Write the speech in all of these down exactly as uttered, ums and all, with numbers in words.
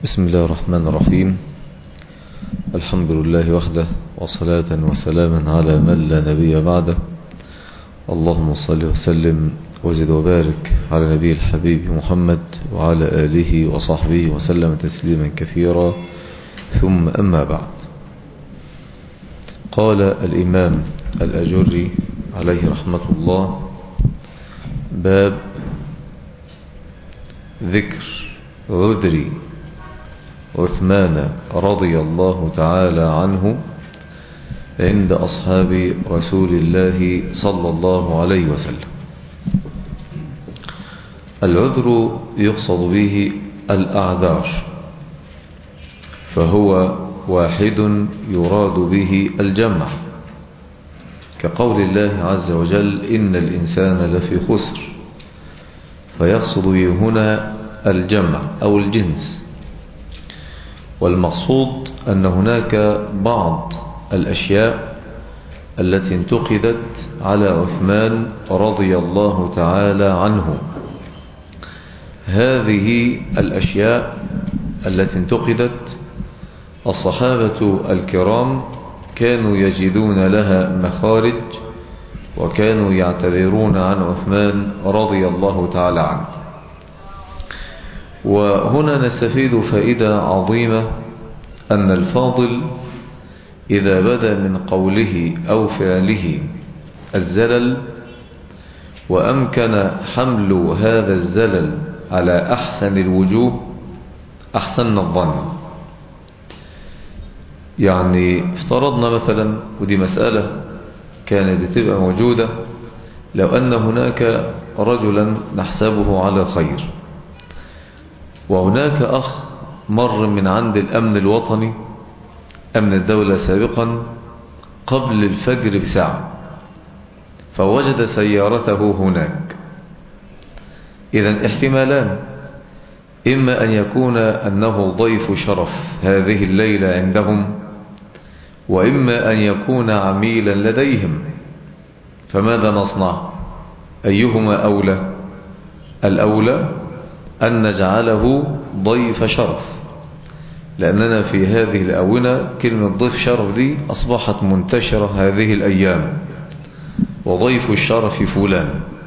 بسم الله الرحمن الرحيم. الحمد لله وحده، وصلاة وسلاما على من لا نبي بعده. اللهم صل وسلم وزد وبارك على نبي الحبيب محمد وعلى آله وصحبه وسلم تسليما كثيرا، ثم أما بعد. قال الإمام الأجري عليه رحمة الله: باب ذكر عذر عثمان رضي الله تعالى عنه عند أصحاب رسول الله صلى الله عليه وسلم. العذر يقصد به الأعذار، فهو واحد يراد به الجمع، كقول الله عز وجل: إن الإنسان لفي خسر، فيقصد به هنا الجمع أو الجنس. والمقصود أن هناك بعض الأشياء التي انتقدت على عثمان رضي الله تعالى عنه. هذه الأشياء التي انتقدت الصحابة الكرام كانوا يجدون لها مخارج، وكانوا يعتذرون عن عثمان رضي الله تعالى عنه. وهنا نستفيد فائدة عظيمة، أن الفاضل إذا بدا من قوله أو فعله الزلل، وأمكن حمل هذا الزلل على أحسن الوجوه، أحسن الظن. يعني افترضنا مثلا، ودي مسألة كانت بتبقى موجودة، لو أن هناك رجلا نحسبه على خير، وهناك أخ مر من عند الأمن الوطني، أمن الدولة سابقا، قبل الفجر بساعة، فوجد سيارته هناك. إذن احتمالان: إما أن يكون أنه ضيف شرف هذه الليلة عندهم، وإما أن يكون عميلا لديهم. فماذا نصنع؟ أيهما أولى؟ الأولى أن نجعله ضيف شرف، لأننا في هذه الآونة كلمة ضيف شرف دي أصبحت منتشرة هذه الأيام، وضيف الشرف فلان.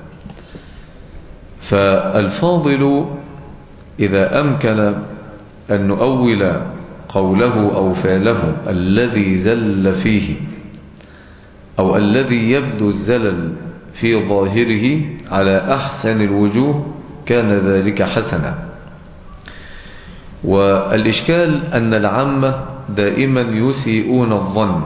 فالفاضل إذا أمكن أن نؤول قوله أو فعله الذي زل فيه، أو الذي يبدو الزلل في ظاهره، على أحسن الوجوه، كان ذلك حسنا. والإشكال أن العامة دائما يسيئون الظن،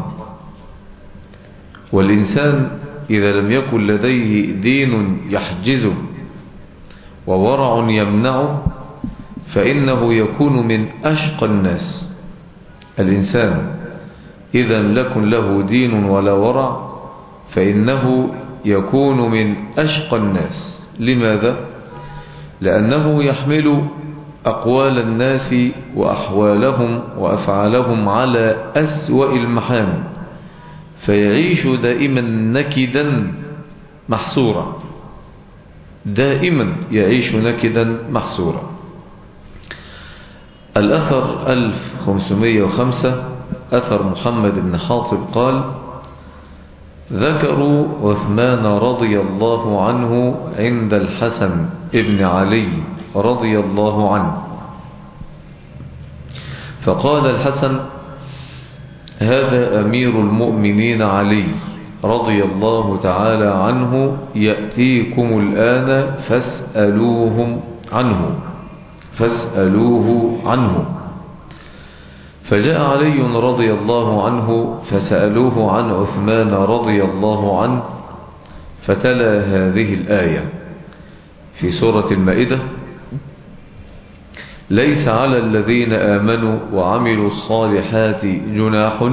والإنسان إذا لم يكن لديه دين يحجزه وورع يمنعه، فإنه يكون من أشقى الناس. الإنسان إذا لم يكن له دين ولا ورع، فإنه يكون من أشقى الناس. لماذا؟ لأنه يحمل أقوال الناس وأحوالهم وأفعالهم على أسوأ المحامل، فيعيش دائما نكدا محسورا، دائما يعيش نكدا محسورا. الأثر ألف وخمسمائة وخمسة، أثر محمد بن حاطب قال: ذكروا عثمان رضي الله عنه عند الحسن ابن علي رضي الله عنه، فقال الحسن: هذا أمير المؤمنين علي رضي الله تعالى عنه يأتيكم الآن فاسألوهم عنه فاسألوه عنه. فجاء علي رضي الله عنه فسألوه عن عثمان رضي الله عنه، فتلا هذه الآية في سورة المائدة: ليس على الذين آمنوا وعملوا الصالحات جناح.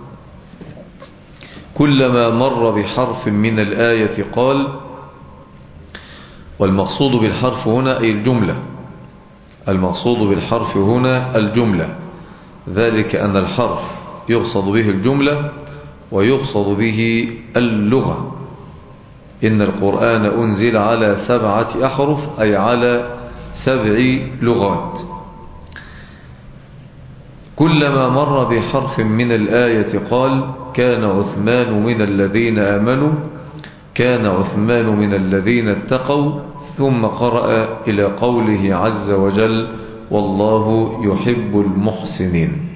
كلما مر بحرف من الآية قال، والمقصود بالحرف هنا أي الجملة، المقصود بالحرف هنا الجملة، ذلك أن الحرف يقصد به الجملة ويقصد به اللغة. إن القرآن أنزل على سبعة أحرف، أي على سبع لغات. كلما مر بحرف من الآية قال كان عثمان من الذين آمنوا، كان عثمان من الذين اتقوا، ثم قرأ إلى قوله عز وجل والله يحب المحسنين.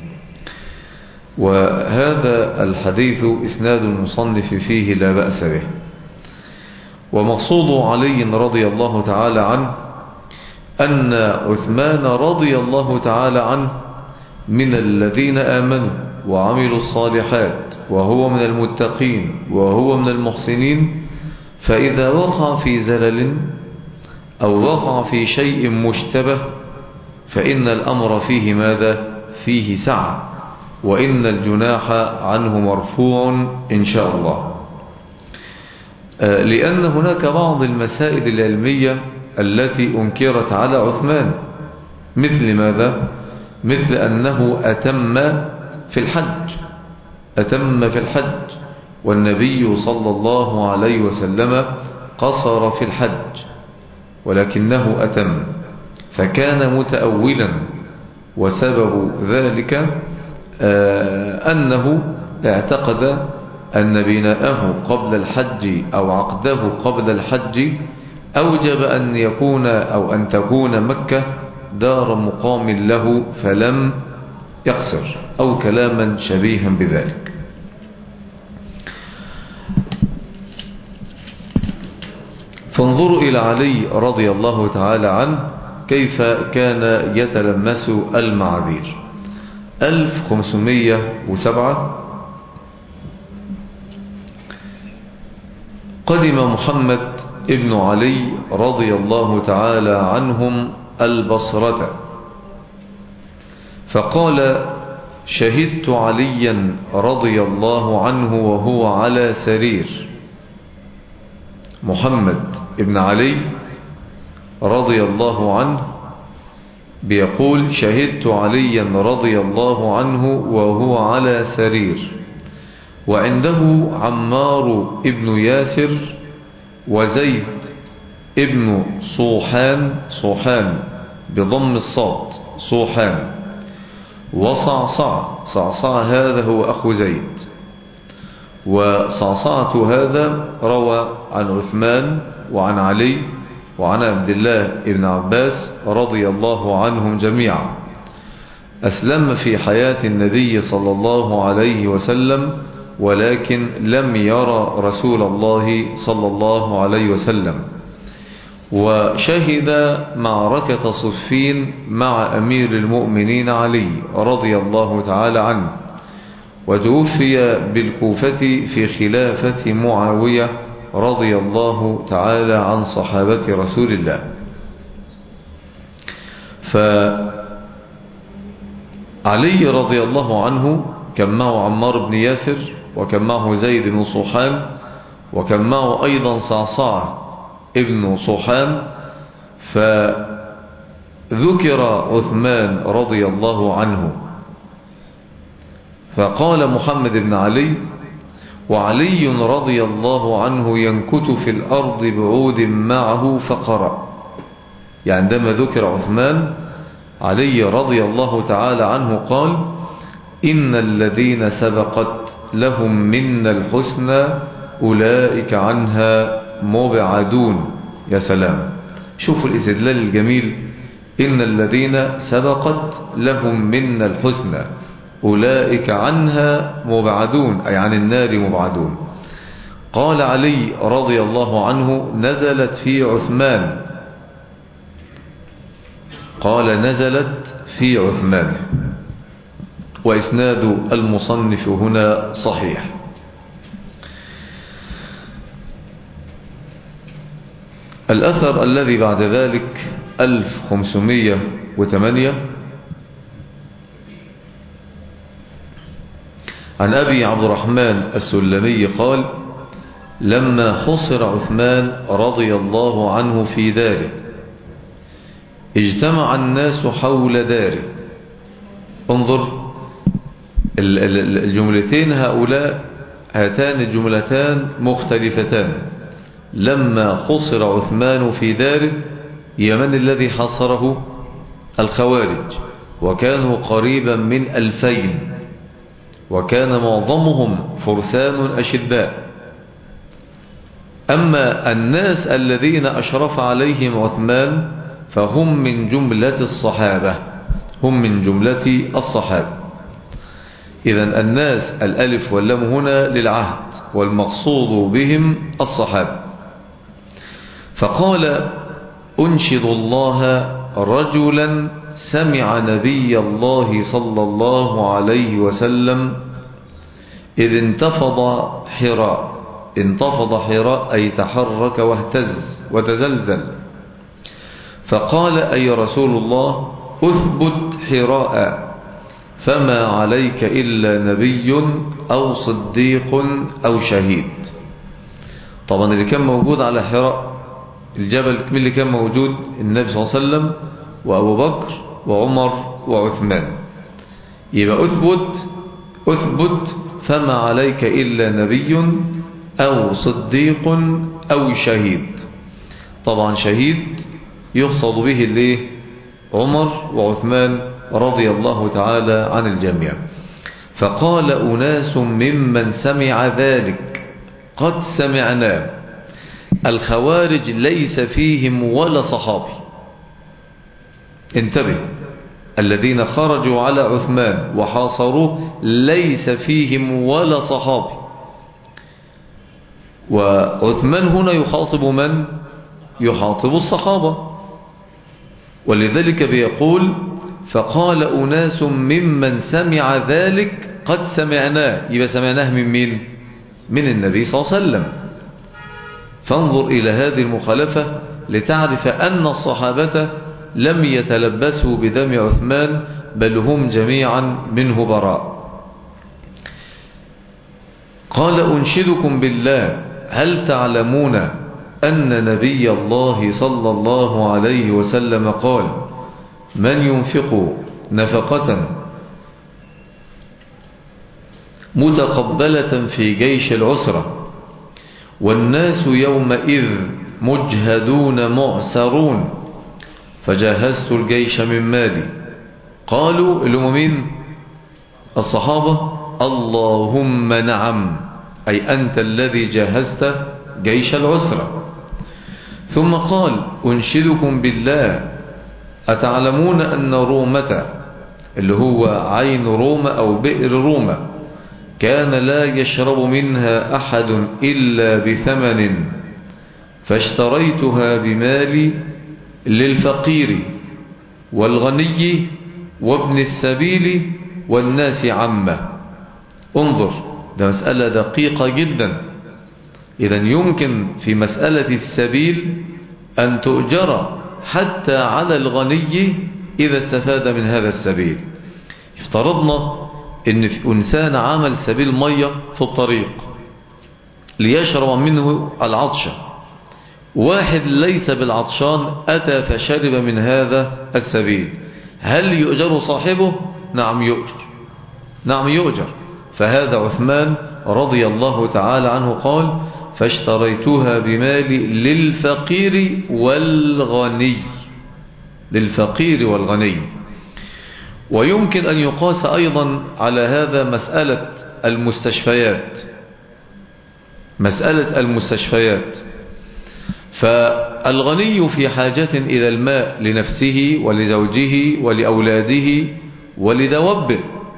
وهذا الحديث إسناد المصنف فيه لا بأس به. ومقصود علي رضي الله تعالى عنه أن عثمان رضي الله تعالى عنه من الذين آمنوا وعملوا الصالحات، وهو من المتقين وهو من المحسنين. فإذا وقع في زلل أو وقع في شيء مشتبه فإن الأمر فيه ماذا؟ فيه سعة، وإن الجناح عنه مرفوع إن شاء الله. لأن هناك بعض المسائل العلمية التي أنكرت على عثمان، مثل ماذا؟ مثل أنه أتم في الحج، أتم في الحج والنبي صلى الله عليه وسلم قصر في الحج ولكنه أتم، فكان متأولا. وسبب ذلك أنه اعتقد أن بناءه قبل الحج أو عقده قبل الحج أوجب أن يكون أو أن تكون مكة دار مقام له، فلم يقصر، أو كلاما شبيها بذلك. فانظروا إلى علي رضي الله تعالى عنه كيف كان يتلمس المعاذير. ألف وخمسمائة وسبعة قدم محمد ابن علي رضي الله تعالى عنهم البصرة، فقال شهدت عليا رضي الله عنه وهو على سرير. محمد ابن علي رضي الله عنه بيقول شهدت عليا رضي الله عنه وهو على سرير، وعنده عمار ابن ياسر وزيد ابن صوحان، صوحان بضم الصاد صوحان، وصعصع، صعصع هذا هو أخو زيد. وصعصعة هذا روى عن عثمان وعن علي وعن عبد الله ابن عباس رضي الله عنهم جميعا. أسلم في حياة النبي صلى الله عليه وسلم، ولكن لم يرى رسول الله صلى الله عليه وسلم. وشهد معركة صفين مع أمير المؤمنين علي رضي الله تعالى عنه، وتوفي بالكوفة في خلافة معاوية رضي الله تعالى عن صحابة رسول الله. فعلي رضي الله عنه كان معه عمار بن ياسر، وكان معه زيد بن صوحان، وكان معه أيضا صعصع ابن صوحان. فذكر عثمان رضي الله عنه، فقال محمد بن علي وعلي رضي الله عنه ينكت في الأرض بعود معه فقرأ. يعني عندما ذكر عثمان، علي رضي الله تعالى عنه قال إن الذين سبقت لهم منا الحسنى أولئك عنها مبعدون. يا سلام، شوفوا الاستدلال الجميل، إن الذين سبقت لهم منا الحسنى أولئك عنها مبعدون، أي عن النار مبعدون. قال علي رضي الله عنه نزلت في عثمان، قال نزلت في عثمان. وإسناد المصنف هنا صحيح. الأثر الذي بعد ذلك ألف وخمسمائة وثمانية عن أبي عبد الرحمن السلمي قال لما حصر عثمان رضي الله عنه في داره اجتمع الناس حول داره. انظر الجملتين هؤلاء، هاتان الجملتان مختلفتان. لما حصر عثمان في داره، يمن الذي حصره؟ الخوارج. وكانوا قريبا من ألفين، وكان معظمهم فرسان أشداء. أما الناس الذين أشرف عليهم عثمان فهم من جملة الصحابة، هم من جملة الصحابة. إذن الناس الألف واللام هنا للعهد، والمقصود بهم الصحابة. فقال: أنشد الله رجلا سمع نبي الله صلى الله عليه وسلم إذ انتفض حراء. انتفض حراء أي تحرك واهتز وتزلزل. فقال: أي رسول الله أثبت حراء، فما عليك إلا نبي أو صديق أو شهيد. طبعا اللي كان موجود على حراء الجبل من اللي كان موجود؟ النبي صلى الله عليه وسلم وأبو بكر وعمر وعثمان. يبقى أثبت أثبت فما عليك إلا نبي أو صديق أو شهيد. طبعا شهيد يقصد به اللي عمر وعثمان رضي الله تعالى عن الجميع. فقال: أناس ممن سمع ذلك قد سمعناه. الخوارج ليس فيهم ولا صحابي، انتبه، الذين خرجوا على عثمان وحاصروه ليس فيهم ولا صحابي. وعثمان هنا يخاطب من؟ يخاطب الصحابة. ولذلك بيقول: فقال أناس ممن سمع ذلك قد سمعناه. يبقى سمعناه من مين؟ من النبي صلى الله عليه وسلم. فانظر إلى هذه المخالفة لتعرف أن الصحابة لم يتلبسوا بدم عثمان، بل هم جميعا منه براء. قال: أنشدكم بالله، هل تعلمون أن نبي الله صلى الله عليه وسلم قال: من ينفق نفقة متقبلة في جيش العسرة والناس يومئذ مجهدون معسرون فجهزت الجيش من مالي. قالوا المؤمنين الصحابة: اللهم نعم، أي أنت الذي جهزت جيش العسرة. ثم قال: أنشدكم بالله، أتعلمون أن رومة، اللي هو عين رومة أو بئر رومة، كان لا يشرب منها أحد إلا بثمن، فاشتريتها بمالي للفقير والغني وابن السبيل والناس عامة. انظر، ده مسألة دقيقة جدا. إذن يمكن في مسألة السبيل أن تؤجر حتى على الغني إذا استفاد من هذا السبيل. افترضنا إن في إنسان عمل سبيل مية في الطريق ليشرب منه العطشة، واحد ليس بالعطشان أتى فشرب من هذا السبيل، هل يؤجر صاحبه؟ نعم يؤجر، نعم يؤجر. فهذا عثمان رضي الله تعالى عنه قال: فاشتريتها بمالي للفقير والغني، للفقير والغني. ويمكن أن يقاس أيضا على هذا مسألة المستشفيات، مسألة المستشفيات. فالغني في حاجة إلى الماء لنفسه ولزوجه ولأولاده ولدوابه،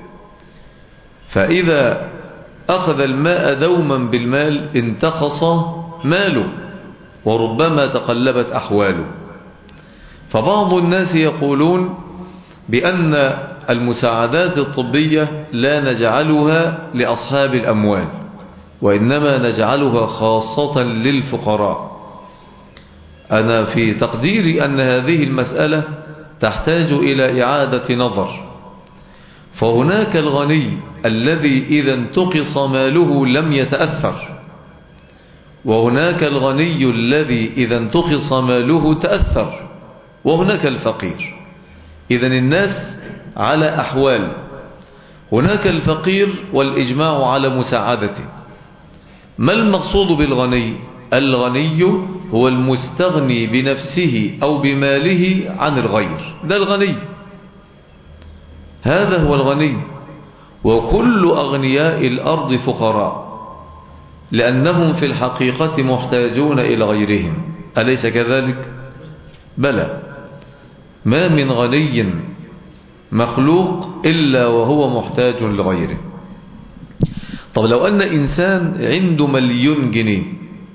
فإذا أخذ الماء دوما بالمال انتقص ماله وربما تقلبت أحواله. فبعض الناس يقولون بأن المساعدات الطبية لا نجعلها لأصحاب الأموال، وإنما نجعلها خاصة للفقراء. أنا في تقديري أن هذه المسألة تحتاج إلى إعادة نظر. فهناك الغني الذي إذا انتقص ماله لم يتأثر، وهناك الغني الذي إذا انتقص ماله تأثر، وهناك الفقير. إذن الناس على أحوال. هناك الفقير والإجماع على مساعدته. ما المقصود بالغني؟ الغني هو المستغني بنفسه أو بماله عن الغير، ده الغني. هذا هو الغني. وكل أغنياء الأرض فقراء، لأنهم في الحقيقة محتاجون إلى غيرهم، أليس كذلك؟ بلى، ما من غني مخلوق إلا وهو محتاج لغيره. طب لو أن إنسان عنده مليون جنيه،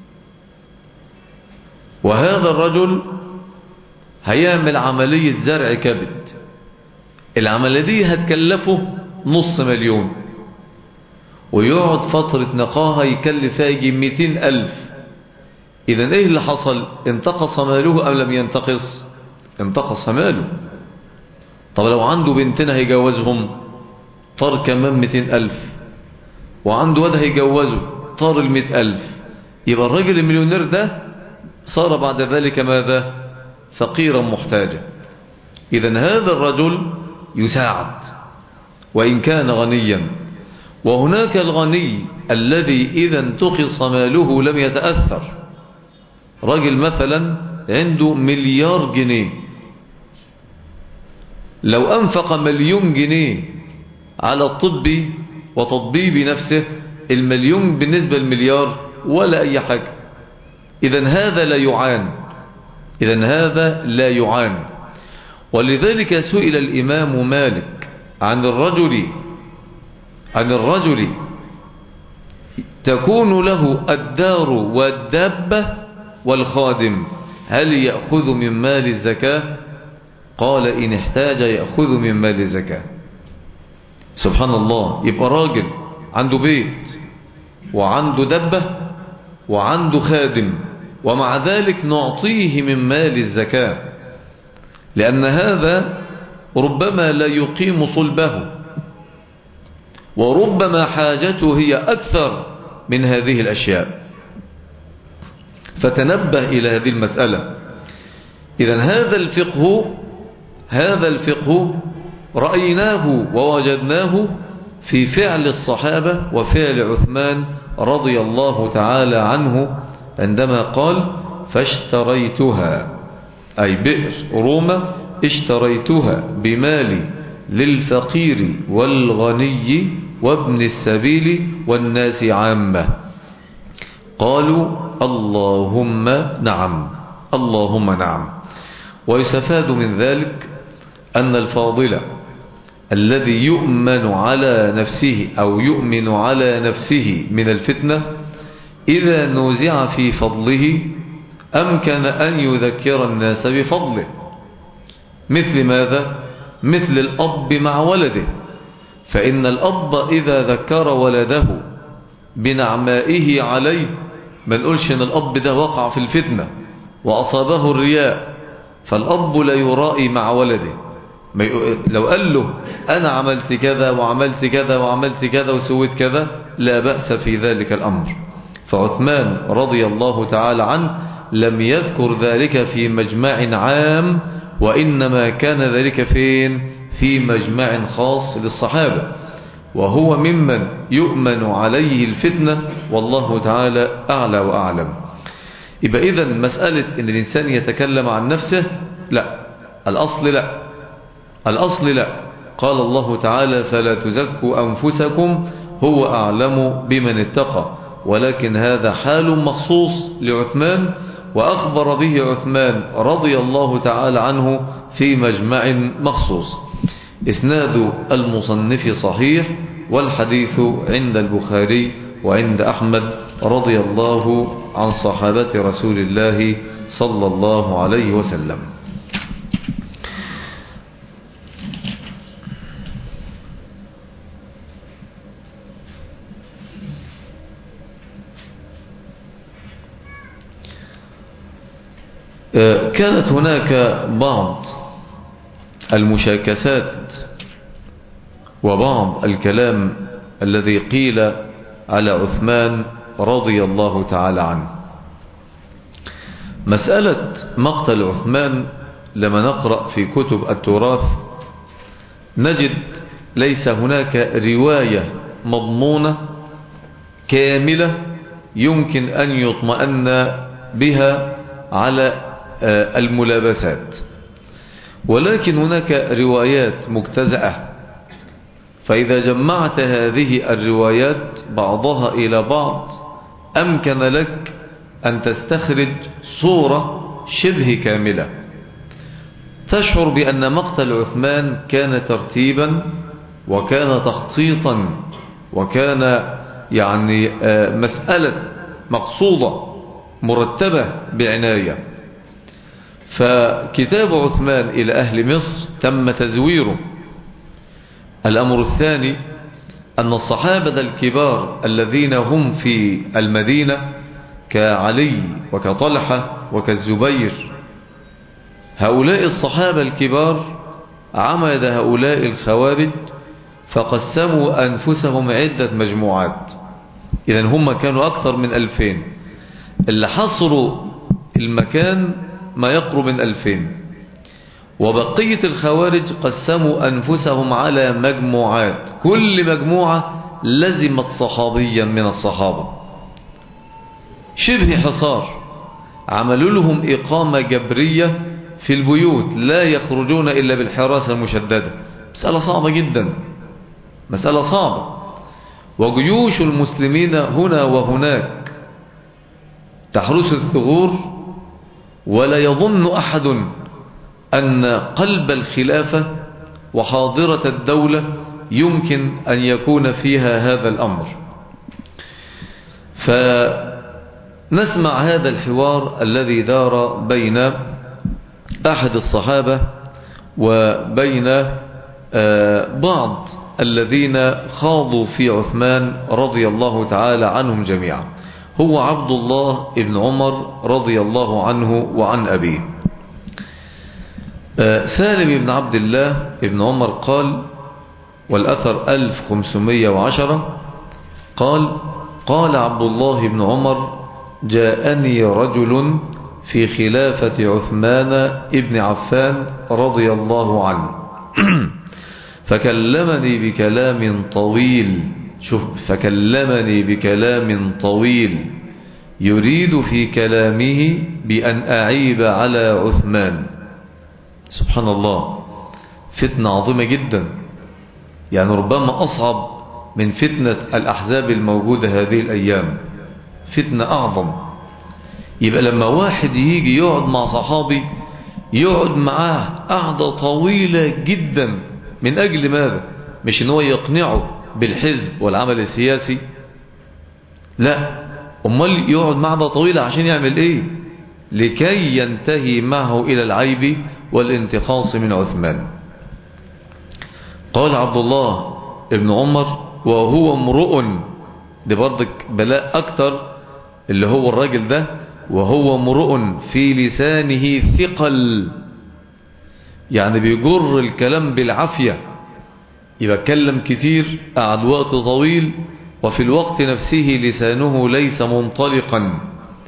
وهذا الرجل هيعمل عملية زرع كبد، العملية دي هتكلفه نص مليون، ويقعد فترة نقاهة يكلف يجي مئتين ألف. إذن إيه اللي حصل؟ انتقص ماله أم لم ينتقص؟ انتقص ماله. طب لو عنده بنتين هيجوزهم، طار كمان مئتين ألف، وعنده واد هيجوزه، طار المئة ألف. يبقى الرجل المليونير ده صار بعد ذلك ماذا؟ فقيرا محتاجا. إذن هذا الرجل يساعد وإن كان غنيا. وهناك الغني الذي إذا انتقص ماله لم يتأثر. رجل مثلا عنده مليار جنيه، لو أنفق مليون جنيه على الطب وتطبيب نفسه، المليون بالنسبة للمليار ولا أي حاجة. إذن هذا لا يعان، إذن هذا لا يعان. ولذلك سئل الإمام مالك عن الرجل عن الرجل تكون له الدار والدابة والخادم، هل يأخذ من مال الزكاة؟ قال إن احتاج يأخذ من مال الزكاة. سبحان الله. يبقى راجل عنده بيت وعنده دبة وعنده خادم، ومع ذلك نعطيه من مال الزكاة، لأن هذا ربما لا يقيم صلبه، وربما حاجته هي أكثر من هذه الأشياء. فتنبه إلى هذه المسألة. إذن هذا الفقه هذا الفقه رأيناه ووجدناه في فعل الصحابة وفعل عثمان رضي الله تعالى عنه، عندما قال فاشتريتها، أي بئر روما اشتريتها بمالي للفقير والغني وابن السبيل والناس عامة. قالوا اللهم نعم، اللهم نعم. ويستفاد من ذلك أن الفاضل الذي يؤمن على نفسه أو يؤمن على نفسه من الفتنة، إذا نوزع في فضله أمكن أن يذكر الناس بفضله. مثل ماذا؟ مثل الأب مع ولده، فإن الأب إذا ذكر ولده بنعمائه عليه، ما نقولش إن الأب ده وقع في الفتنة وأصابه الرياء، فالأب لا يرائي مع ولده. لو قال له أنا عملت كذا وعملت كذا وعملت كذا وسويت كذا، لا بأس في ذلك الأمر. فعثمان رضي الله تعالى عنه لم يذكر ذلك في مجمع عام، وإنما كان ذلك فين؟ في مجمع خاص للصحابة، وهو ممن يؤمن عليه الفتنة، والله تعالى أعلى وأعلم. يبقى إذن مسألة أن الإنسان يتكلم عن نفسه لا، الأصل لا، الأصل لا. قال الله تعالى فلا تزكوا أنفسكم هو أعلم بمن اتقى. ولكن هذا حال مخصوص لعثمان، وأخبر به عثمان رضي الله تعالى عنه في مجمع مخصوص. إسناد المصنف صحيح، والحديث عند البخاري وعند أحمد رضي الله عن صحابة رسول الله صلى الله عليه وسلم. كانت هناك بعض المشاكسات وبعض الكلام الذي قيل على عثمان رضي الله تعالى عنه. مسألة مقتل عثمان لما نقرأ في كتب التراث نجد ليس هناك رواية مضمونة كاملة يمكن أن يطمئن بها على الملابسات، ولكن هناك روايات مجتزأة فإذا جمعت هذه الروايات بعضها إلى بعض أمكن لك أن تستخرج صورة شبه كاملة، تشعر بأن مقتل عثمان كان ترتيبا وكان تخطيطا وكان يعني مسألة مقصودة مرتبة بعناية. فكتاب عثمان إلى أهل مصر تم تزويره. الأمر الثاني أن الصحابة الكبار الذين هم في المدينة كعلي وكطلحة وكالزبير، هؤلاء الصحابة الكبار عمد هؤلاء الخوارج فقسموا أنفسهم عدة مجموعات. إذن هم كانوا أكثر من ألفين، اللي حصروا المكان ما يقرب من ألفين، وبقية الخوارج قسموا أنفسهم على مجموعات، كل مجموعة لزمت صحابيا من الصحابة، شبه حصار، عملوا لهم إقامة جبرية في البيوت، لا يخرجون إلا بالحراسة المشددة. مسألة صعبة جدا، مسألة صعبة. وجيوش المسلمين هنا وهناك تحرس الثغور، ولا يظن أحد أن قلب الخلافة وحاضرة الدولة يمكن أن يكون فيها هذا الأمر. فنسمع هذا الحوار الذي دار بين أحد الصحابة وبين بعض الذين خاضوا في عثمان رضي الله تعالى عنهم جميعا. هو عبد الله بن عمر رضي الله عنه وعن أبيه. سالم بن عبد الله بن عمر قال، والأثر ألف وخمسمائة وعشرة، قال: قال عبد الله بن عمر: جاءني رجل في خلافة عثمان بن عفان رضي الله عنه فكلمني بكلام طويل، شوف، فكلمني بكلام طويل يريد في كلامه بأن أعيب على عثمان. سبحان الله، فتنة عظيمة جدا، يعني ربما أصعب من فتنة الأحزاب الموجودة هذه الأيام، فتنة أعظم. يبقى لما واحد يجي يقعد مع صحابي يقعد معاه قعدة طويلة جدا، من أجل ماذا؟ مش إن هو يقنعه بالحزب والعمل السياسي، لا، أمال يقعد معه طويلة عشان يعمل إيه؟ لكي ينتهي معه إلى العيب والانتقاص من عثمان. قال عبد الله ابن عمر: وهو امرؤ، دي برضك بلاء أكتر، اللي هو الراجل ده، وهو امرؤ في لسانه ثقل، يعني بيجر الكلام بالعافية، يبقى كلم كتير، قعد وقت طويل، وفي الوقت نفسه لسانه ليس منطلقا،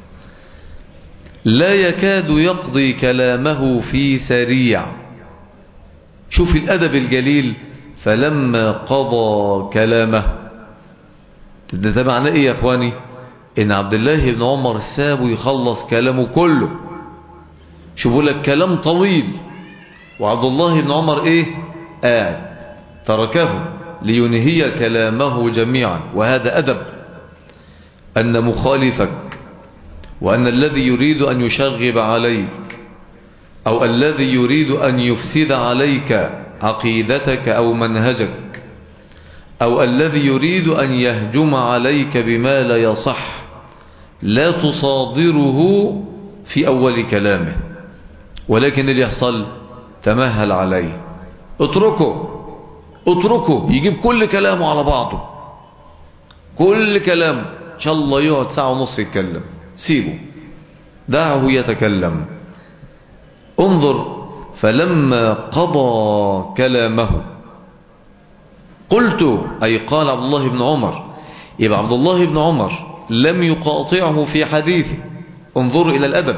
لا يكاد يقضي كلامه في سريع. شوف الأدب الجليل، فلما قضى كلامه. ده معناه ايه يا اخواني؟ ان عبد الله بن عمر سابه يخلص كلامه كله. شوفوا لك كلام طويل، وعبد الله بن عمر ايه؟ قاعد، تركه لينهي كلامه جميعا. وهذا أدب، أن مخالفك وأن الذي يريد أن يشغب عليك أو الذي يريد أن يفسد عليك عقيدتك أو منهجك أو الذي يريد أن يهجم عليك بما لا يصح، لا تصادره في أول كلامه، ولكن اللي يحصل تمهل عليه، اتركه اتركه يجيب كل كلامه على بعضه، كل كلام إن شاء الله يقعد ساعة ونص يتكلم، سيبه، دعه يتكلم. انظر، فلما قضى كلامه قلت، أي قال عبد الله بن عمر، يبقى عبد الله بن عمر لم يقاطعه في حديثه. انظروا إلى الأدب،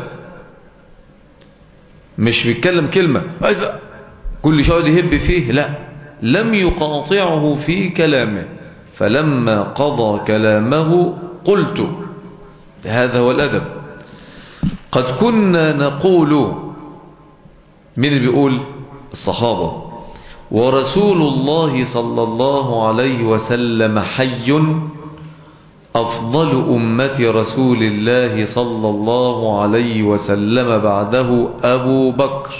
مش بيتكلم كلمة كل شوية يهب فيه، لا، لم يقاطعه في كلامه. فلما قضى كلامه قلت، هذا هو الأدب. قد كنا نقول، من اللي بيقول؟ الصحابة. ورسول الله صلى الله عليه وسلم حي أفضل أمة رسول الله صلى الله عليه وسلم بعده أبو بكر.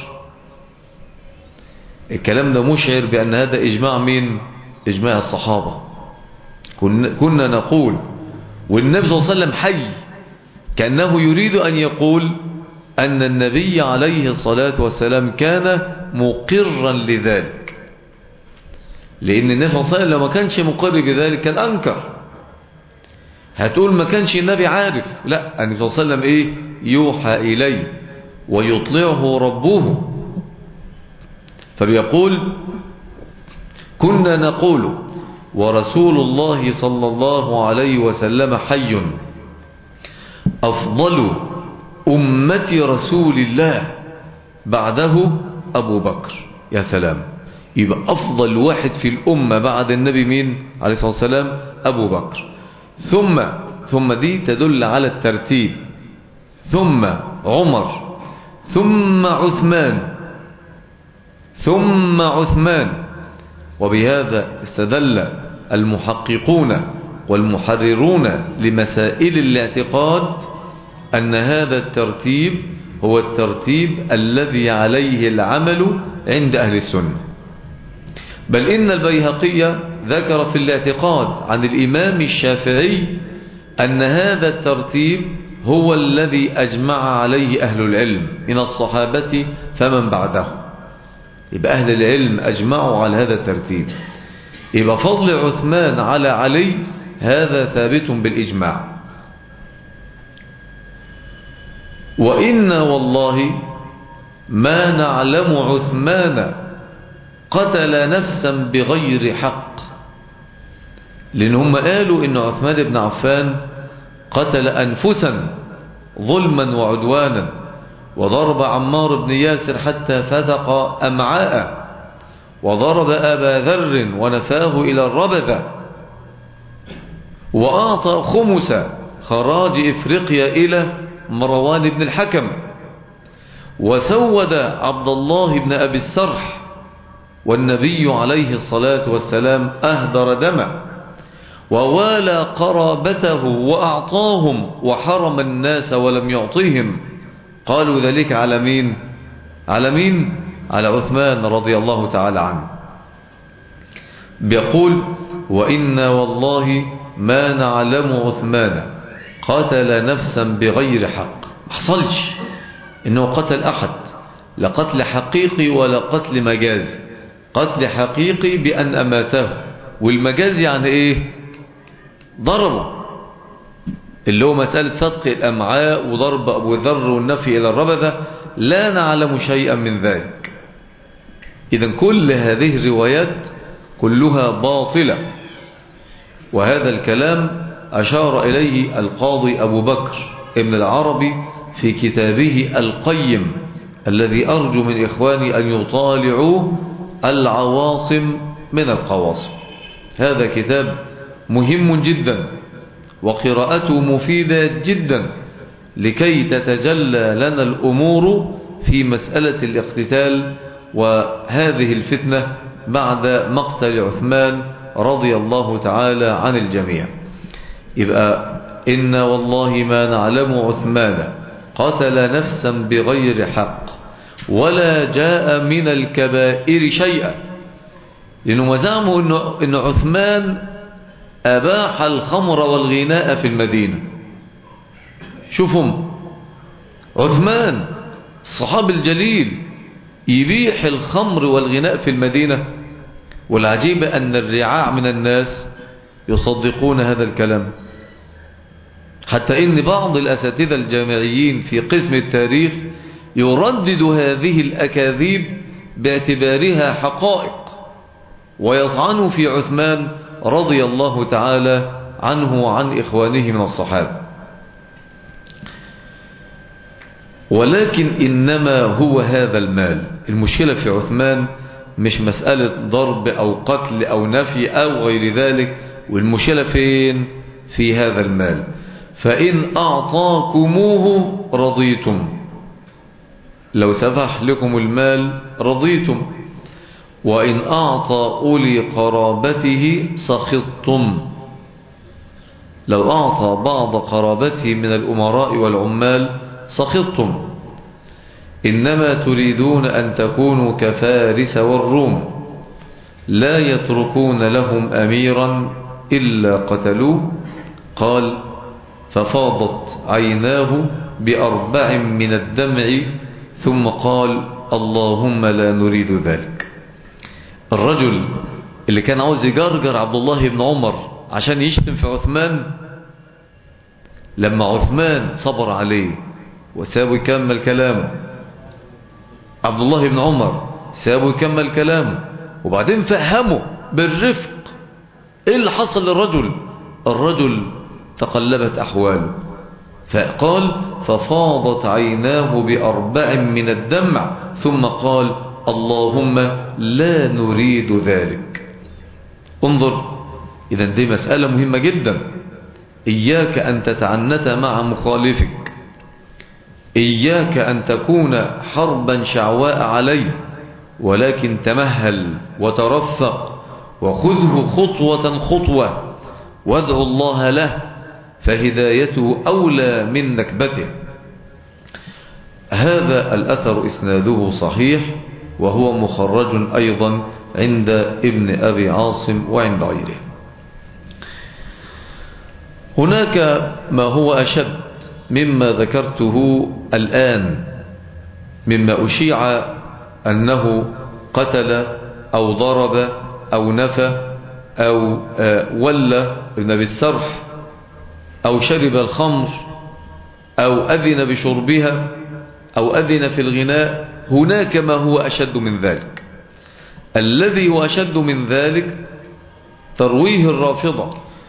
الكلام ده مشعر بأن هذا إجماع من إجماع الصحابة. كنا نقول والنبي صلى الله عليه وسلم حي، كأنه يريد أن يقول أن النبي عليه الصلاة والسلام كان مقرا لذلك، لأن النبي صلى الله عليه وسلم لو ما كانش مقر بذلك كان أنكر. هتقول ما كانش النبي عارف، لا، النبي صلى الله عليه وسلم إيه؟ يوحى إليه ويطلعه ربه. فبيقول كنا نقول ورسول الله صلى الله عليه وسلم حي أفضل أمة رسول الله بعده أبو بكر. يا سلام، يبقى أفضل واحد في الأمة بعد النبي مين عليه الصلاة والسلام؟ أبو بكر. ثم ثم دي تدل على الترتيب، ثم عمر، ثم عثمان، ثم عثمان. وبهذا استدل المحققون والمحررون لمسائل الاعتقاد أن هذا الترتيب هو الترتيب الذي عليه العمل عند أهل السنة. بل إن البيهقي ذكر في الاعتقاد عن الإمام الشافعي أن هذا الترتيب هو الذي أجمع عليه أهل العلم من الصحابة فمن بعده. يبقى أهل العلم أجمعوا على هذا الترتيب. يبقى فضل عثمان على علي هذا ثابت بالإجماع. وإنا والله ما نعلم عثمان قتل نفسا بغير حق، لأن هم قالوا إن عثمان بن عفان قتل أنفسا ظلما وعدوانا، وضرب عمار بن ياسر حتى فتق أمعاءه، وضرب أبا ذر ونفاه إلى الربذة، وأعطى خمس خراج إفريقيا إلى مروان بن الحكم، وسود عبد الله بن أبي السرح، والنبي عليه الصلاة والسلام أهدر دمه، ووالى قرابته وأعطاهم، وحرم الناس ولم يعطيهم. قالوا ذلك على مين؟ على مين؟ على عثمان رضي الله تعالى عنه. بيقول وإنا والله ما نعلم عثمان قتل نفسا بغير حق. ما حصلش إنه قتل أحد، لا قتل حقيقي ولا قتل مجازي. قتل حقيقي بأن أماته، والمجاز يعني إيه؟ ضربه، اللي هو مسألة فتق الأمعاء وضرب أبو ذر والنفي إلى الربذة. لا نعلم شيئا من ذلك. إذن كل هذه الروايات كلها باطلة، وهذا الكلام أشار إليه القاضي أبو بكر ابن العربي في كتابه القيم، الذي أرجو من إخواني أن يطالعوا العواصم من القواصم. هذا كتاب مهم جدا، وقراءته مفيدة جدا لكي تتجلى لنا الأمور في مسألة الاقتتال وهذه الفتنة بعد مقتل عثمان رضي الله تعالى عن الجميع. يبقى إنا والله ما نعلم عثمان قتل نفسا بغير حق ولا جاء من الكبائر شيئا، لأنه زعموا إنه, إنه عثمان أباح الخمر والغناء في المدينة. شوفهم، عثمان الصحابي الجليل يبيح الخمر والغناء في المدينة. والعجيب أن الرعاع من الناس يصدقون هذا الكلام، حتى إن بعض الأساتذة الجامعيين في قسم التاريخ يردد هذه الأكاذيب باعتبارها حقائق، ويطعن في عثمان رضي الله تعالى عنه وعن إخوانه من الصحابة. ولكن إنما هو هذا المال. المشكلة في عثمان مش مسألة ضرب أو قتل أو نفي أو غير ذلك، والمشكلة فين؟ في هذا المال. فإن أعطاكموه رضيتم، لو سفح لكم المال رضيتم، وإن أعطى أولي قرابته سخطتم. لو أعطى بعض قرابته من الأمراء والعمال سخطتم. إنما تريدون أن تكونوا كفارس والروم لا يتركون لهم أميرا إلا قتلوه. قال ففاضت عيناه بأربع من الدمع ثم قال اللهم لا نريد ذلك. الرجل اللي كان عاوز يجرجر عبد الله بن عمر عشان يشتم في عثمان، لما عثمان صبر عليه وسابه يكمل كلامه، عبد الله بن عمر سابه يكمل كلامه وبعدين فهمه بالرفق ايه اللي حصل للرجل. الرجل تقلبت أحواله فقال ففاضت عيناه بأربع من الدمع ثم قال اللهم لا نريد ذلك. انظر، إذا دي مسألة مهمة جدا. إياك أن تتعنت مع مخالفك، إياك أن تكون حربا شعواء عليه، ولكن تمهل وترفق وخذه خطوة خطوة وادعو الله له، فهدايته أولى من نكبته. هذا الأثر إسناده صحيح، وهو مخرج أيضا عند ابن أبي عاصم وعند غيره. هناك ما هو أشد مما ذكرته الآن، مما أشيع أنه قتل أو ضرب أو نفى أو ولى ابن بالسرح أو شرب الخمر أو أذن بشربها أو أذن في الغناء. هناك ما هو أشد من ذلك. الذي هو أشد من ذلك ترويه الرافضة.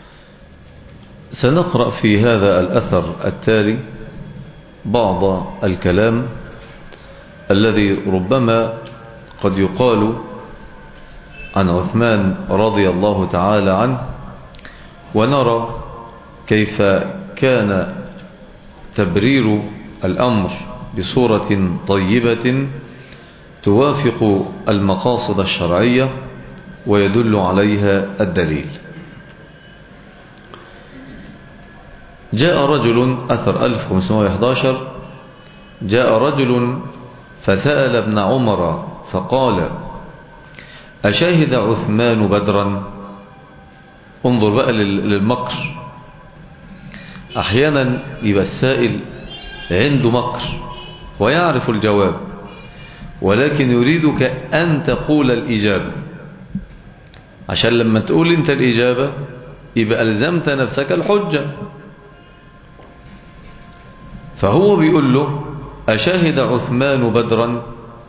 سنقرأ في هذا الأثر التالي بعض الكلام الذي ربما قد يقال عن عثمان رضي الله تعالى عنه، ونرى كيف كان تبرير الأمر بصورة طيبة توافق المقاصد الشرعية ويدل عليها الدليل. جاء رجل، أثر ألف وخمسمائة وأحد عشر، جاء رجل فسأل ابن عمر فقال أشهد عثمان بدرا؟ انظر بقى للمكر. أحيانا يبقى السائل عنده مكر ويعرف الجواب، ولكن يريدك أن تقول الإجابة، عشان لما تقول أنت الإجابة يبقى ألزمت نفسك الحجة. فهو بيقول له أشهد عثمان بدرا؟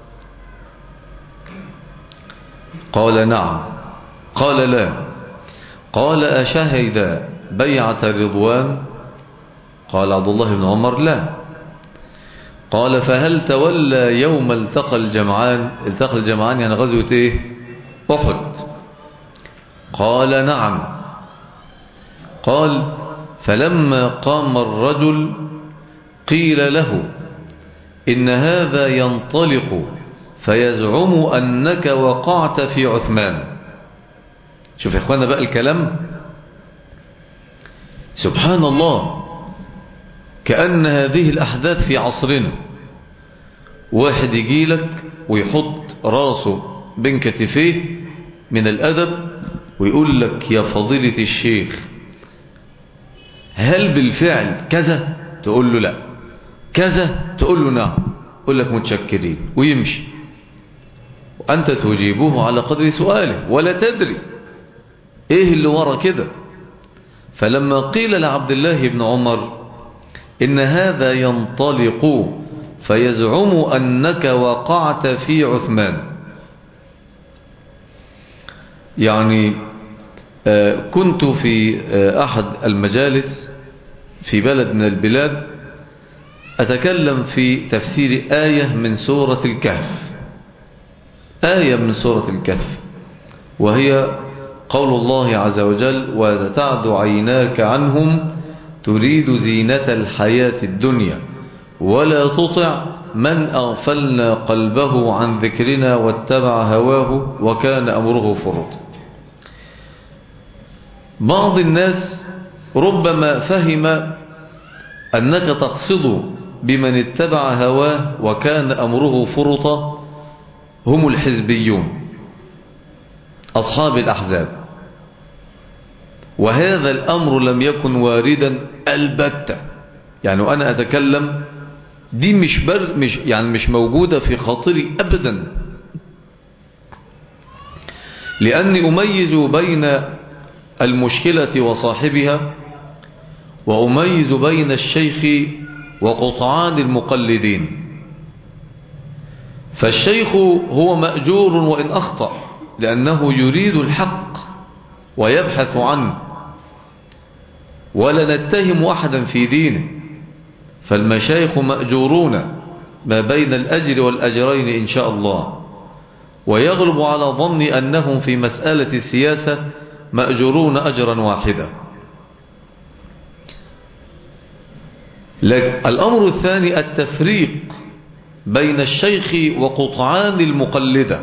قال نعم. قال لا. قال أشهد بيعة الرضوان؟ قال عبد الله بن عمر لا. قال فهل تولى يوم التقى الجمعان؟ التقى الجمعان يعني غزوة ايه؟ أحد. قال نعم. قال فلما قام الرجل قيل له إن هذا ينطلق فيزعم أنك وقعت في عثمان. شوف يا إخوانا بقى الكلام، سبحان الله، كأن هذه الأحداث في عصرنا. واحد يجي لك ويحط راسه بين كتفيه من الأدب ويقول لك يا فضيلة الشيخ هل بالفعل كذا؟ تقول له لا. كذا؟ تقول له نعم. يقول لك متشكرين ويمشي، وأنت تجيبه على قدر سؤاله ولا تدري إيه اللي ورا كده. فلما قيل لعبد الله بن عمر إن هذا ينطلق فيزعم أنك وقعت في عثمان، يعني آه كنت في آه أحد المجالس في بلد من البلاد أتكلم في تفسير آية من سورة الكهف، آية من سورة الكهف، وهي قول الله عز وجل وتعد عيناك عنهم تريد زينة الحياة الدنيا ولا تطع من أغفلنا قلبه عن ذكرنا واتبع هواه وكان أمره فرطا. بعض الناس ربما فهم أنك تقصد بمن اتبع هواه وكان أمره فرطا هم الحزبيون أصحاب الأحزاب، وهذا الأمر لم يكن واردا البتة. يعني أنا أتكلم دي مش بر مش يعني مش موجودة في خاطري أبدا، لأني أميز بين المشكلة وصاحبها، وأميز بين الشيخ وقطعان المقلدين. فالشيخ هو مأجور وإن أخطأ، لأنه يريد الحق ويبحث عنه، ولا نتهم أحدا في دينه، فالمشايخ مأجورون ما بين الأجر والأجرين إن شاء الله. ويغلب على ظني أنهم في مسألة السياسة مأجورون أجرا واحدا. الأمر الثاني التفريق بين الشيخ وقطعان المقلدة.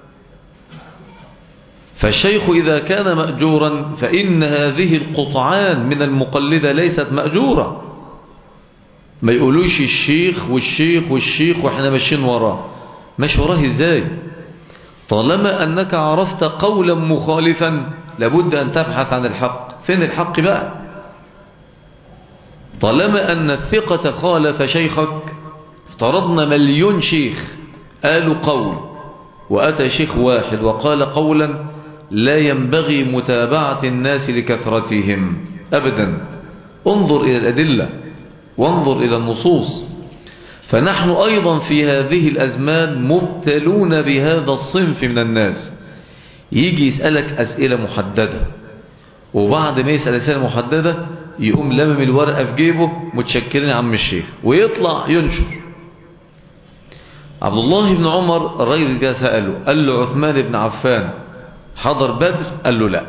فالشيخ إذا كان مأجورا فإن هذه القطعان من المقلدة ليست مأجورة. ما يقولوش الشيخ والشيخ والشيخ وإحنا ماشيين وراه. مش وراه إزاي؟ طالما أنك عرفت قولا مخالفا لابد أن تبحث عن الحق. فين الحق بقى؟ طالما أن الثقة خالف شيخك، افترضنا مليون شيخ قالوا قول، وأتى شيخ واحد وقال قولا لا ينبغي متابعة الناس لكثرتهم أبدا. انظر إلى الأدلة وانظر إلى النصوص. فنحن أيضا في هذه الأزمان مبتلون بهذا الصنف من الناس. يجي يسألك أسئلة محددة، وبعد ما يسأل أسئلة محددة يقوم لمم الورقة في جيبه متشكرين عم الشيخ ويطلع ينشر. عبد الله بن عمر الرجل جاء سأله، قال له عثمان بن عفان حضر بدر؟ قال له لا.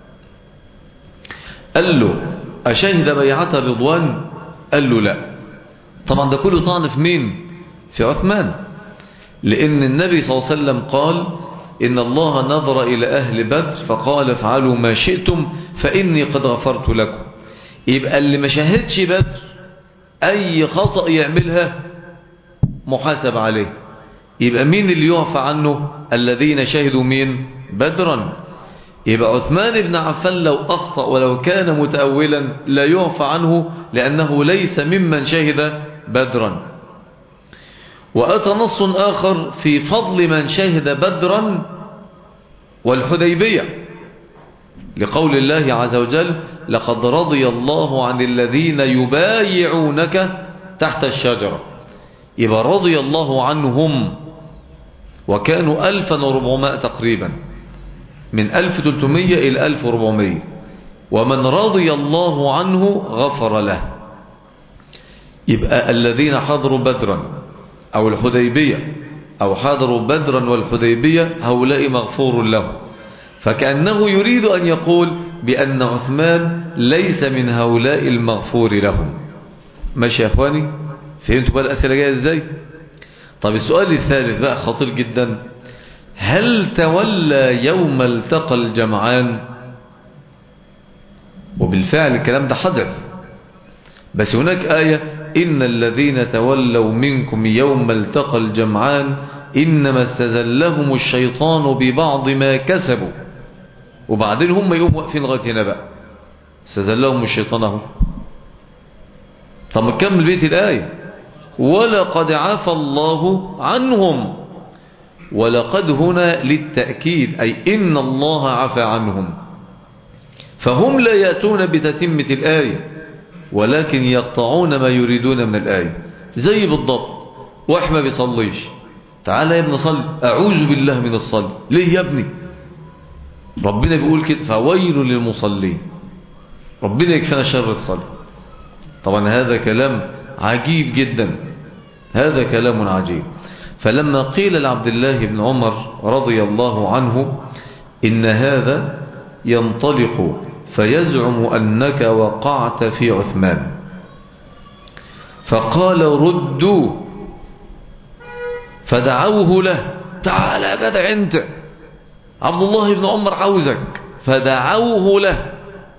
قال له أشهد بيعة الرضوان؟ قال له لا. طبعا ده كله طعن في مين؟ في عثمان، لأن النبي صلى الله عليه وسلم قال إن الله نظر إلى أهل بدر فقال افعلوا ما شئتم فإني قد غفرت لكم. يبقى اللي ما شاهدش بدر أي خطأ يعملها محاسب عليه. يبقى مين اللي يعفى عنه؟ الذين شهدوا مين؟ بدرا. يبقى عثمان بن عفان لو أخطأ ولو كان متأولا لا يعفى عنه، لأنه ليس ممن شهد بدرا. وأتى نص آخر في فضل من شهد بدرا والحديبية، لقول الله عز وجل لقد رضي الله عن الذين يبايعونك تحت الشجرة. يبقى رضي الله عنهم، وكانوا ألفا وربعمائة تقريبا، من ألف وثلاثمائة إلى ألف وأربعمائة. ومن رضي الله عنه غفر له. يبقى الذين حضروا بدرا أو الحديبية أو حضروا بدرا والحديبية هؤلاء مغفور له. فكأنه يريد أن يقول بأن عثمان ليس من هؤلاء المغفور لهم. ماشي يا أخواني؟ فهمتوا بقى الأسئلة جاية إزاي؟ طب السؤال الثالث بقى خطير جدا، هل تولى يوم التقى الجمعان؟ وبالفعل الكلام ده حدث، بس هناك آية إن الذين تولوا منكم يوم التقى الجمعان إنما استزلهم الشيطان ببعض ما كسبوا. وبعدين هم يقوموا واقفين لغاية هنا بقى، استزلهم الشيطان اهو. طب نكمل بيت الآية، ولقد عفى الله عنهم. ولقد هنا للتأكيد، أي إن الله عفى عنهم. فهم لا يأتون بتتمة الآية، ولكن يقطعون ما يريدون من الآية. زي بالضبط واحد ما بيصليش، تعالى يا ابن صلي، أعوذ بالله من الصلاة. ليه يا ابني؟ ربنا بيقول كده فويل للمصلين، ربنا يكفينا شر الصلاة. طبعا هذا كلام عجيب جدا، هذا كلام عجيب. فلما قيل لعبد الله بن عمر رضي الله عنه إن هذا ينطلق فيزعم أنك وقعت في عثمان، فقال ردوا فدعوه له، تعال يا جدع انت، عبد الله بن عمر عاوزك. فدعوه له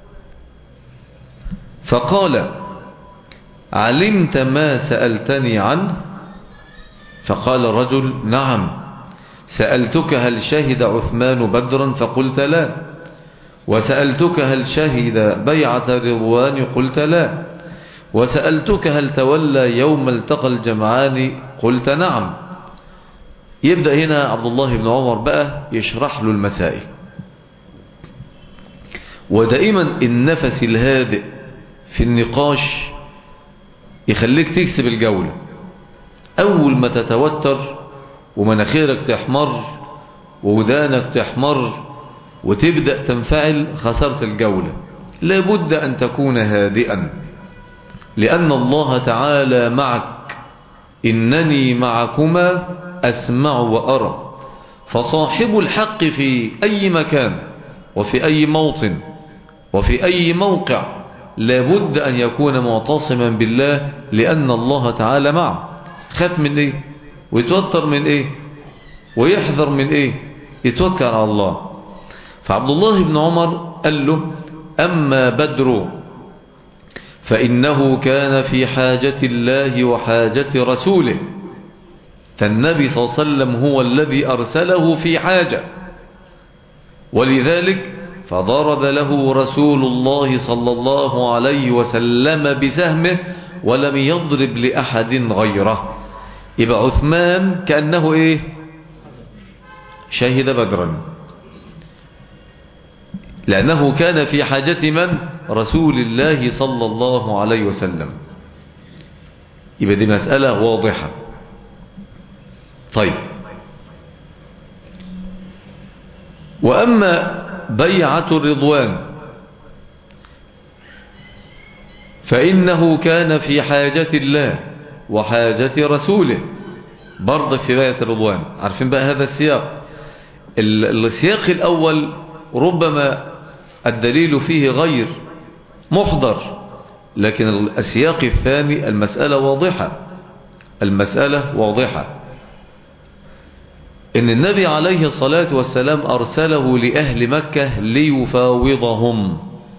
فقال علمت ما سألتني عنه؟ فقال الرجل نعم، سألتك هل شهد عثمان بدرا فقلت لا، وسألتك هل شهد بيعة رضوان قلت لا، وسألتك هل تولى يوم التقى الجمعان قلت نعم. يبدأ هنا عبد الله بن عمر بقى يشرح له المسائل. ودائما النفس الهادئ في النقاش يخليك تكسب الجولة. أول ما تتوتر ومناخيرك تحمر وودانك تحمر وتبدأ تنفعل خسرت الجولة. لابد أن تكون هادئا، لأن الله تعالى معك، إنني معكما أسمع وأرى. فصاحب الحق في أي مكان وفي أي موطن وفي أي موقع لابد أن يكون معتصما بالله، لأن الله تعالى معه. خاف من إيه ويتوتر من إيه ويحذر من إيه؟ يتوكل على الله. فعبد الله بن عمر قال له أما بدر فإنه كان في حاجة الله وحاجة رسوله. فالنبي صلى الله عليه وسلم هو الذي أرسله في حاجة، ولذلك فضرب له رسول الله صلى الله عليه وسلم بسهمه ولم يضرب لأحد غيره. يبقى عثمان كأنه إيه؟ شهد بدرا، لأنه كان في حاجة من؟ رسول الله صلى الله عليه وسلم. يبقى دي مسألة واضحة. طيب، وأما بيعة الرضوان فإنه كان في حاجة الله وحاجة رسوله. برضك في بيعة الرضوان عارفين بقى هذا السياق. السياق الأول ربما الدليل فيه غير محضر، لكن السياق الثاني المسألة واضحة. المسألة واضحة إن النبي عليه الصلاة والسلام أرسله لأهل مكة ليفاوضهم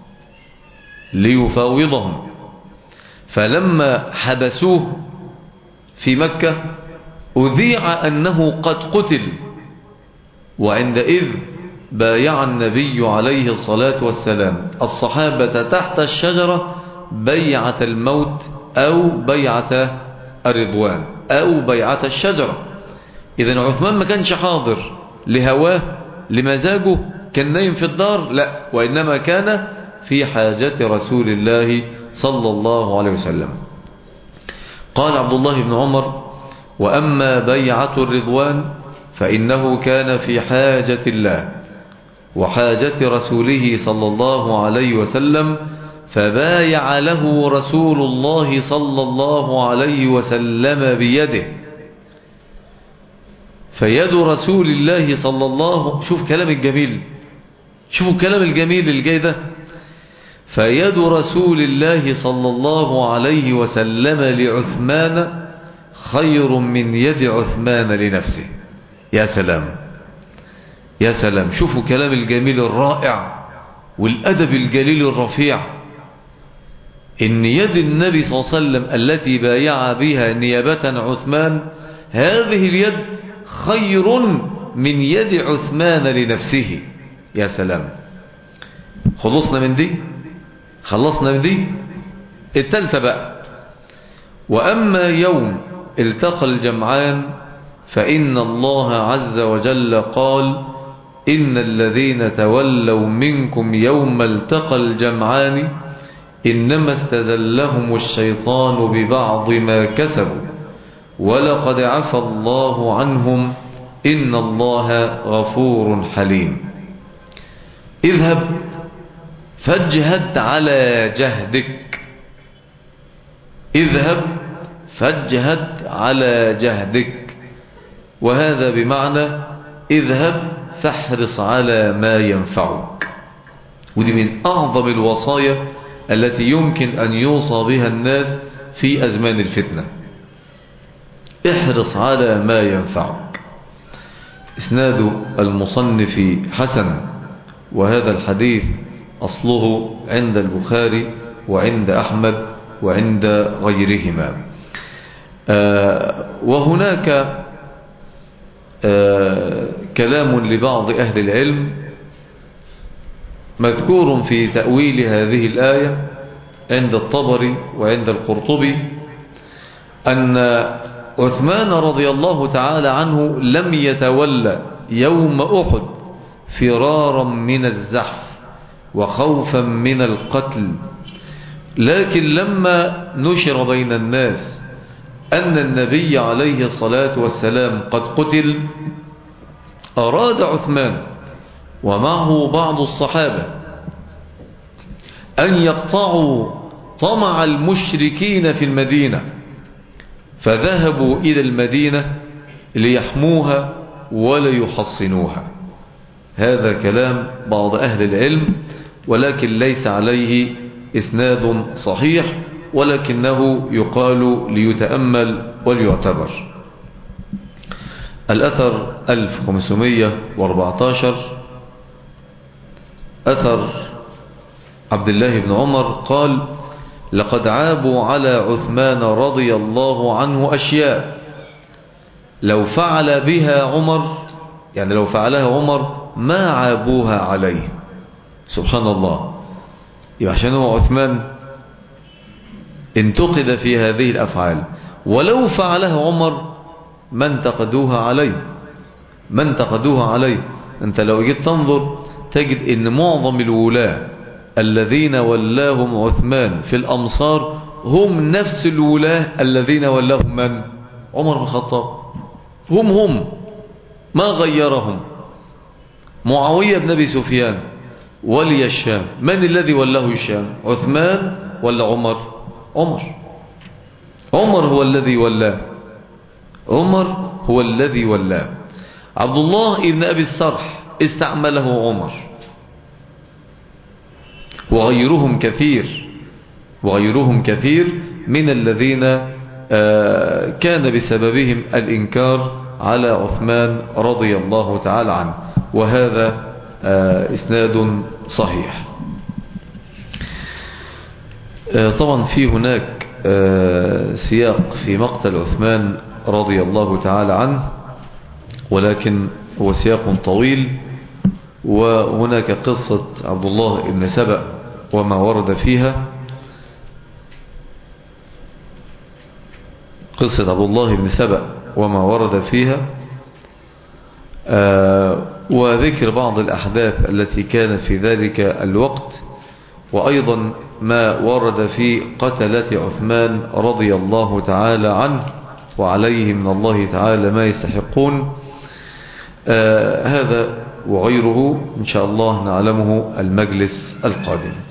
ليفاوضهم فلما حبسوه في مكة أذيع أنه قد قتل، وعندئذ بايع النبي عليه الصلاة والسلام الصحابة تحت الشجرة بيعة الموت أو بيعة الرضوان أو بيعة الشجرة. إذن عثمان ما كانش حاضر لهواه لمزاجه، كان نايم في الدار، لا، وإنما كان في حاجة رسول الله صلى الله عليه وسلم. قال عبد الله بن عمر وأما بيعة الرضوان فإنه كان في حاجة الله وحاجة رسوله صلى الله عليه وسلم، فبايع له رسول الله صلى الله عليه وسلم بيده. فيد رسول الله صلى الله، شوف كلام الجميل، شوفوا الكلام الجميل اللي جاي ده. فيد رسول الله صلى الله عليه وسلم لعثمان خير من يد عثمان لنفسه. يا سلام يا سلام، شوفوا كلام الجميل الرائع والأدب الجليل الرفيع. إن يد النبي صلى الله عليه وسلم التي بايع بها نيابة عثمان، هذه اليد خير من يد عثمان لنفسه. يا سلام، خلصنا من دي، خلصنا من دي. التالتة بقى، وأما يوم التقى الجمعان فإن الله عز وجل قال إن الذين تولوا منكم يوم التقى الجمعان إنما استزلهم الشيطان ببعض ما كسبوا ولقد عفى الله عنهم إن الله غفور حليم. اذهب فاجهد على جهدك، اذهب فاجهد على جهدك، وهذا بمعنى اذهب فاحرص على ما ينفعك. ودي من أعظم الوصايا التي يمكن أن يوصى بها الناس في أزمان الفتنة. احرص على ما ينفعك. إسناد المصنف حسن، وهذا الحديث أصله عند البخاري وعند أحمد وعند غيرهما. آه وهناك آه كلام لبعض أهل العلم مذكور في تأويل هذه الآية عند الطبري وعند القرطبي، أن عثمان رضي الله تعالى عنه لم يتولى يوم أحد فرارا من الزحف وخوفا من القتل، لكن لما نشر بين الناس أن النبي عليه الصلاة والسلام قد قتل، أراد عثمان ومعه بعض الصحابة أن يقطعوا طمع المشركين في المدينة، فذهبوا إلى المدينة ليحموها وليحصنوها. هذا كلام بعض أهل العلم، ولكن ليس عليه إسناد صحيح، ولكنه يقال ليتأمل وليعتبر. الأثر ألف وخمسمائة وأربعة عشر أثر عبد الله بن عمر قال: لقد عابوا على عثمان رضي الله عنه أشياء لو فعل بها عمر، يعني لو فعلها عمر ما عابوها عليه. سبحان الله. يبقى عشان هو عثمان انتقد في هذه الأفعال، ولو فعلها عمر ما انتقدوها عليه، ما انتقدوها عليه. انت لو جيت تنظر تجد ان معظم الولاة الذين ولاهم عثمان في الأمصار هم نفس الولاة الذين ولاهم من؟ عمر بن الخطاب. هم هم ما غيرهم. معاوية بن أبي سفيان ولي الشام، من الذي ولاه الشام؟ عثمان ولا عمر؟ عمر. عمر هو الذي ولاه، عمر هو الذي ولاه. عبد الله بن أبي الصرح استعمله عمر، وغيرهم كثير وغيرهم كثير من الذين كان بسببهم الإنكار على عثمان رضي الله تعالى عنه، وهذا إسناد صحيح. طبعا في هناك سياق في مقتل عثمان رضي الله تعالى عنه، ولكن هو سياق طويل. وهناك قصة عبد الله بن سبأ وما ورد فيها. قصة عبد الله بن سبأ وما ورد فيها آه وذكر بعض الأحداث التي كانت في ذلك الوقت، وأيضا ما ورد في قتلة عثمان رضي الله تعالى عنه وعليه من الله تعالى ما يستحقون. آه هذا وغيره إن شاء الله نعلمه المجلس القادم.